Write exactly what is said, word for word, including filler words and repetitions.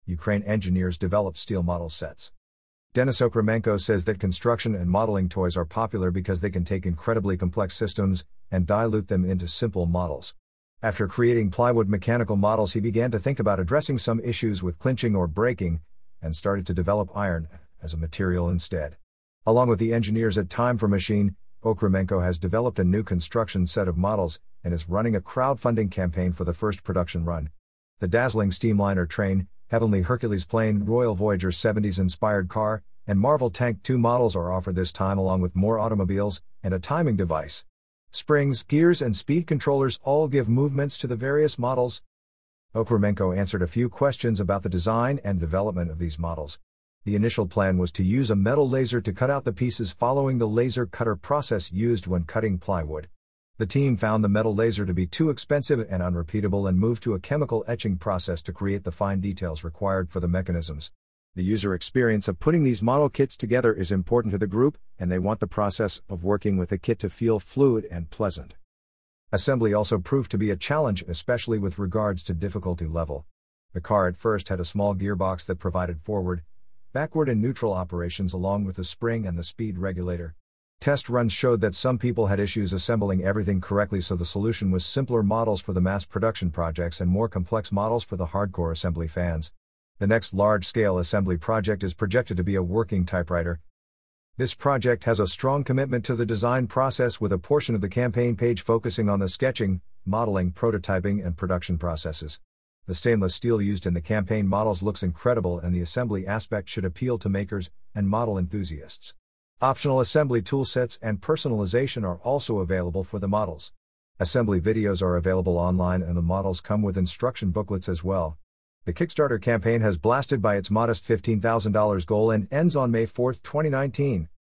Ukraine engineers develop steel model sets. Denis Okremenko says that construction and modeling toys are popular because they can take incredibly complex systems and dilute them into simple models. After creating plywood mechanical models, he began to think about addressing some issues with clinching or breaking, and started to develop iron as a material instead. Along with the engineers at Time for Machine, Okremenko has developed a new construction set of models and is running a crowdfunding campaign for the first production run. The dazzling Steamliner train, Heavenly Hercules plane, Royal Voyager seventies inspired car, and Marvel Tank two models are offered this time, along with more automobiles and a timing device. Springs, gears, and speed controllers all give movements to the various models. Okremenko answered a few questions about the design and development of these models. The initial plan was to use a metal laser to cut out the pieces following the laser cutter process used when cutting plywood. The team found the metal laser to be too expensive and unrepeatable and moved to a chemical etching process to create the fine details required for the mechanisms. The user experience of putting these model kits together is important to the group, and they want the process of working with the kit to feel fluid and pleasant. Assembly also proved to be a challenge, especially with regards to difficulty level. The car at first had a small gearbox that provided forward, backward and neutral operations along with the spring and the speed regulator. Test runs showed that some people had issues assembling everything correctly, so the solution was simpler models for the mass production projects and more complex models for the hardcore assembly fans. The next large-scale assembly project is projected to be a working typewriter. This project has a strong commitment to the design process, with a portion of the campaign page focusing on the sketching, modeling, prototyping, and production processes. The stainless steel used in the campaign models looks incredible, and the assembly aspect should appeal to makers and model enthusiasts. Optional assembly toolsets and personalization are also available for the models. Assembly videos are available online, and the models come with instruction booklets as well. The Kickstarter campaign has blasted by its modest fifteen thousand dollars goal and ends on May fourth, twenty nineteen.